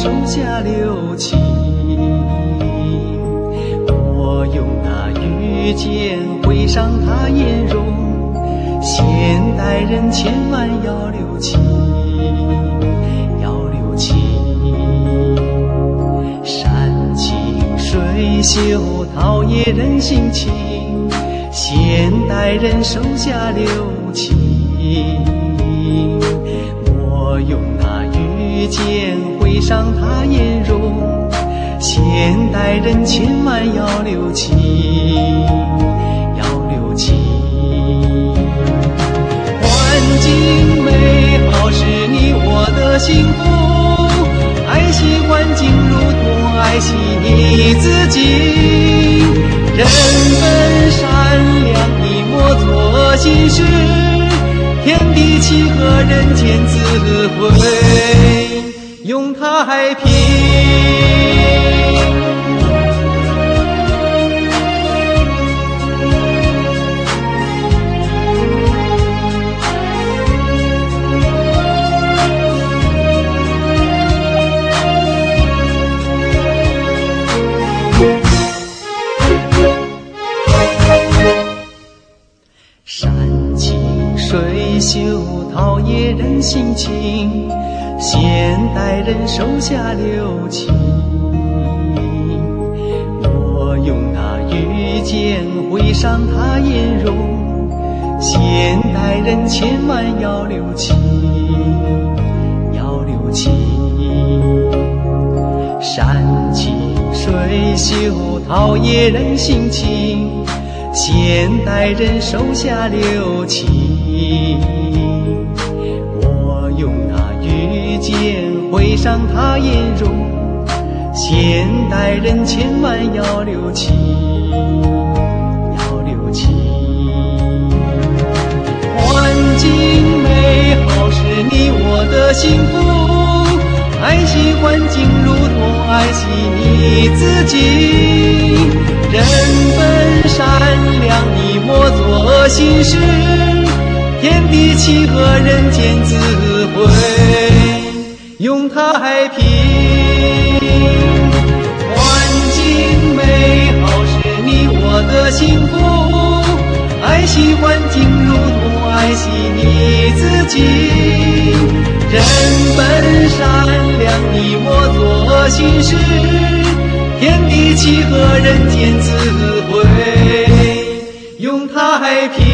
手下留情。我用那玉剑绘上他颜容，现代人千万要留情，要留情。山清水秀，陶冶人性情，现代人手下留情。我用那玉剑绘上他颜容，现代人千万要留情，要留情。环境美好是你我的幸福，爱惜环境如同爱惜你自己。人本善良，你莫错心事，天地契合，人间自会用太平。山清水秀，陶冶人性情，现代人手下留情。我用那玉剑绘上他颜容，现代人千万要留情，要留情。山清水秀，陶冶人性情，现代人手下留情。我用那玉剑绘上他颜容，现代人千万要留情，要留情。环境美好是你我的幸福，爱惜环境如同爱惜你自己。人本善良，你莫做心事，天地契合，人间自会用太平。环境美好是你我的幸福，爱惜环境如同爱惜你自己。人本善良，你莫做心事，天地契合，人间自会用太平。